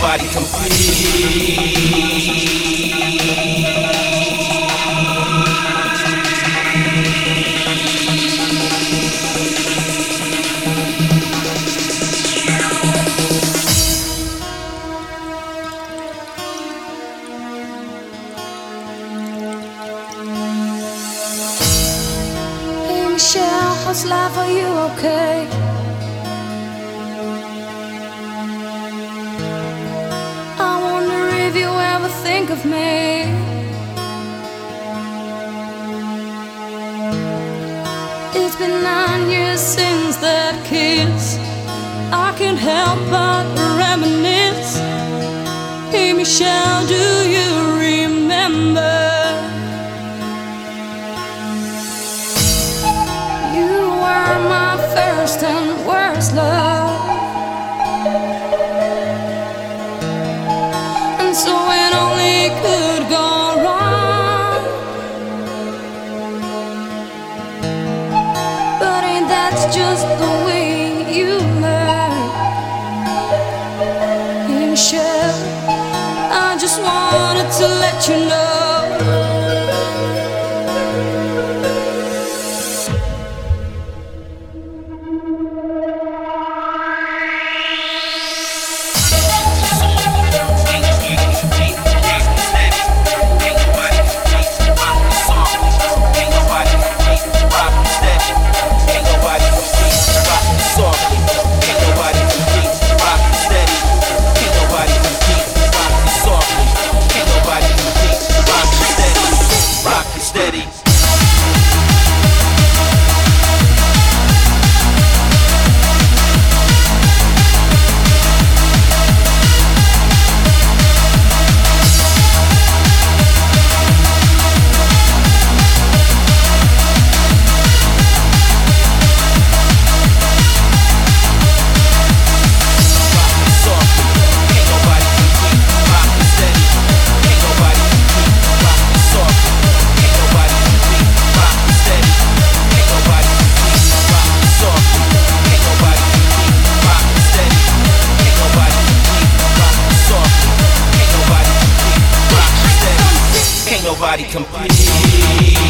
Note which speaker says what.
Speaker 1: nobody
Speaker 2: Hey Michelle, how's life? Are you okay? I wonder if you ever think of me. It's been 9 years since that kiss. I can't help but reminisce. Hey Michelle, do you remember? You were my first and worst love. And so it only could go wrong. But ain't that just the way you learn? Hey Michelle, I just wanted to let you know.
Speaker 1: Nobody complete.